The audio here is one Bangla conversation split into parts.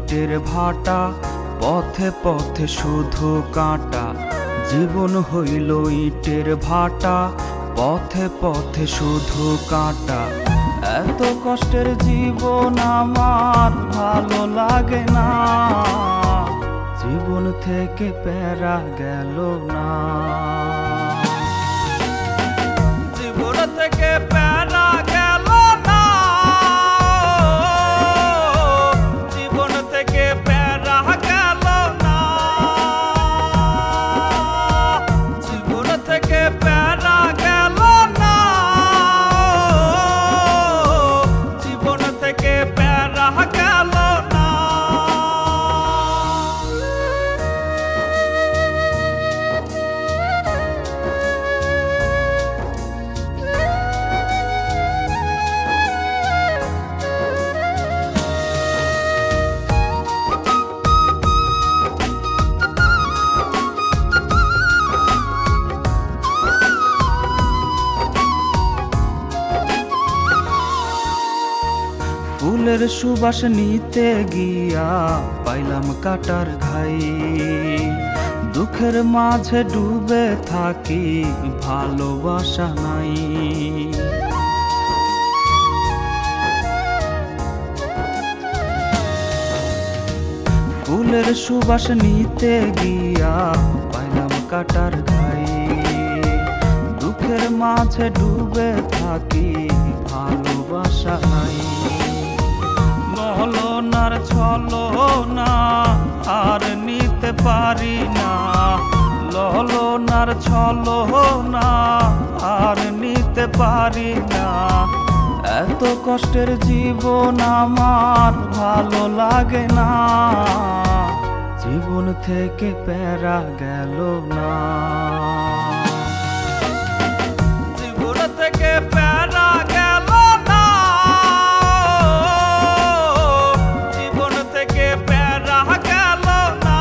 ইটের ভাটা, পথে পথে শুধু কাঁটা। জীবন হইল ইটের ভাটা, পথে পথে শুধু কাঁটা। এত কষ্টের জীবন আমার ভালো লাগে না, জীবন থেকে প্যারা গেল না। জীবন থেকে প্যারা গেল না, জীবন থেকে প্যারা গেল না, জীবন থেকে প্যারা গেল না, জীবন থেকে প্যারা গেল না। ফুলের সুবাস নিতে গিয়া পাইলাম কাটার ঘাই, দুঃখের মাঝে ডুবে থাকি ভালোবাসা নাই। ফুলের সুবাস নিতে গিয়া পাইলাম কাটার ঘাই, দুঃখের মাঝে ডুবে থাকি ভালোবাসা নাই। ছলনার ছলনা আর নিতে পারি না, ললনার ছলনা আর নিতে পারি না। এত কষ্টের জীবন আমার ভালো লাগে না, জীবন থেকে প্যারা গেল না। জীবন থেকে প্যারা গেল না, জীবন থেকে প্যারা গেল না,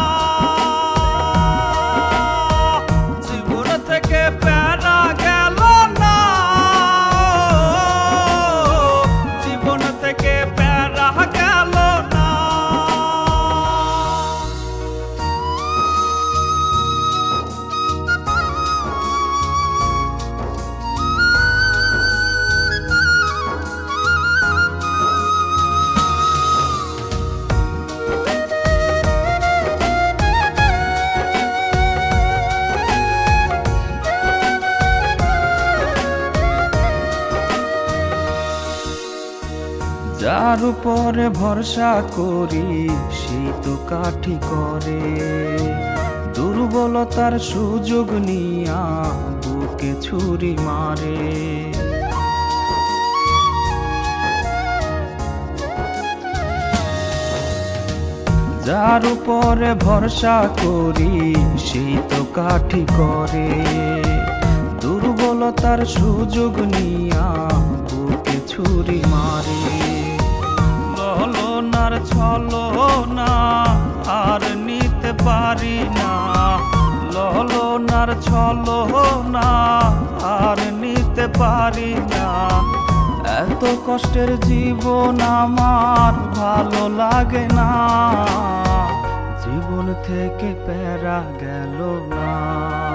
জীবন থেকে প্যারা গেল না, জীবন থেকে প্যারা গেল না। যার উপরে ভরসা করি সেই তো কাঠি করে, দুর্বলতার সুযোগ নিয়া বুকে ছুরি মারে। যার উপরে ভরসা করি সেই তো কাঠি করে, দুর্বলতার সুযোগ নিয়া বুকে ছুরি মারে। ললনার ছলনা আর নিতে পারি না, ললনার ছলনা আর নিতে পারি না। এত কষ্টের জীবন আমার ভালো লাগে না, জীবন থেকে প্যারা গেল না।